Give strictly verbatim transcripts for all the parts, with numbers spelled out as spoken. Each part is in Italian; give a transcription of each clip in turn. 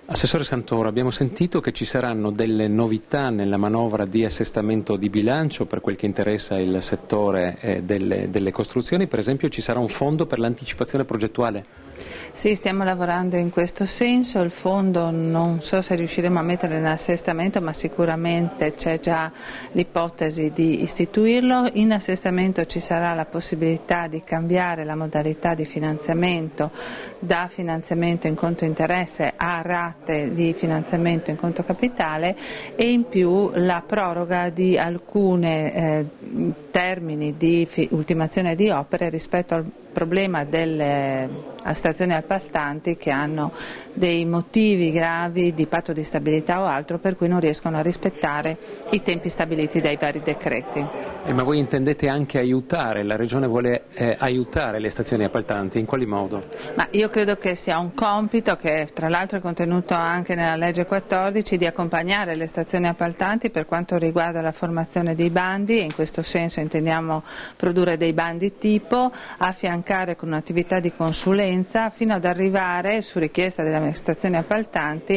Assessore Santoro, abbiamo sentito che ci saranno delle novità nella manovra di assestamento di bilancio per quel che interessa il settore eh, delle, delle costruzioni, per esempio ci sarà un fondo per l'anticipazione progettuale? Sì, stiamo lavorando in questo senso, il fondo non so se riusciremo a metterlo in assestamento, ma sicuramente c'è già l'ipotesi di istituirlo. In assestamento ci sarà la possibilità di cambiare la modalità di finanziamento da finanziamento in conto interesse a rate di finanziamento in conto capitale e in più la proroga di alcune eh, termini di ultimazione di opere rispetto al problema delle stazioni appaltanti che hanno dei motivi gravi di patto di stabilità o altro per cui non riescono a rispettare i tempi stabiliti dai vari decreti. Eh, ma voi intendete anche aiutare, la Regione vuole eh, aiutare le stazioni appaltanti, in quali modo? Ma io credo che sia un compito che tra l'altro è contenuto anche nella legge quattordici di accompagnare le stazioni appaltanti per quanto riguarda la formazione dei bandi e in questo senso intendiamo produrre dei bandi tipo, affiancare con un'attività di consulenza fino ad arrivare su richiesta delle stazioni appaltanti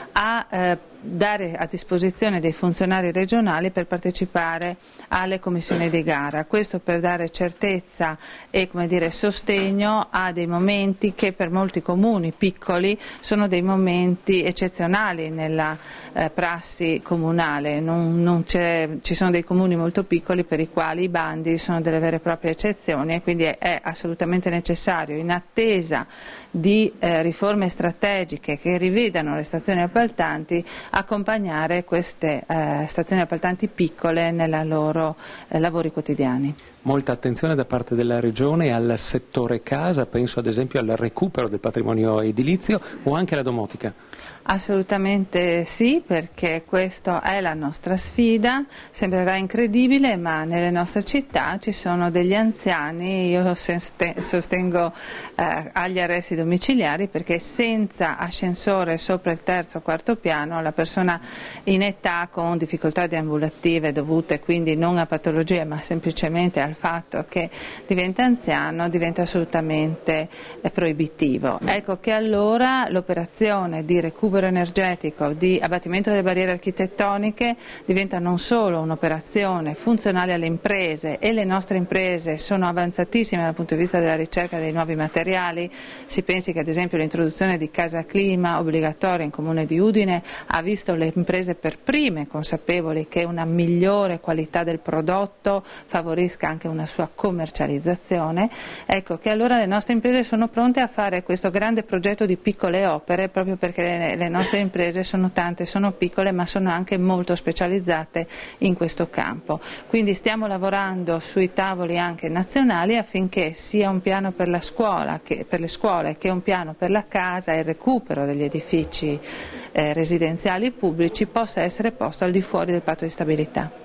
a eh, dare a disposizione dei funzionari regionali per partecipare alle commissioni di gara, questo per dare certezza e come dire, sostegno a dei momenti che per molti comuni piccoli sono dei momenti eccezionali nella eh, prassi comunale, non, non c'è, ci sono dei comuni molto piccoli per i quali i bandi sono delle vere e proprie eccezioni e quindi è, è assolutamente necessario, in attesa di eh, riforme strategiche che rivedano le stazioni appaltanti, accompagnare queste eh, stazioni appaltanti piccole nei loro eh, lavori quotidiani. Molta attenzione da parte della Regione al settore casa, penso ad esempio al recupero del patrimonio edilizio o anche alla domotica. Assolutamente sì, perché questa è la nostra sfida, sembrerà incredibile ma nelle nostre città ci sono degli anziani, io sostengo eh, agli arresti domiciliari perché senza ascensore sopra il terzo o quarto piano la persona in età con difficoltà deambulative dovute quindi non a patologie ma semplicemente al fatto che diventa anziano diventa assolutamente eh, proibitivo. Ecco che allora l'operazione di recupero energetico, di abbattimento delle barriere architettoniche diventa non solo un'operazione funzionale alle imprese e le nostre imprese sono avanzatissime dal punto di vista della ricerca dei nuovi materiali, si pensi che ad esempio l'introduzione di casa clima obbligatoria in Comune di Udine ha visto le imprese per prime consapevoli che una migliore qualità del prodotto favorisca anche una sua commercializzazione, ecco che allora le nostre imprese sono pronte a fare questo grande progetto di piccole opere proprio perché le, le nostre imprese sono tante, sono piccole ma sono anche molto specializzate in questo campo. Quindi stiamo lavorando sui tavoli anche nazionali affinché sia un piano per la scuola, che, per le scuole che un piano per la casa e il recupero degli edifici eh, residenziali pubblici possa essere posto al di fuori del patto di stabilità.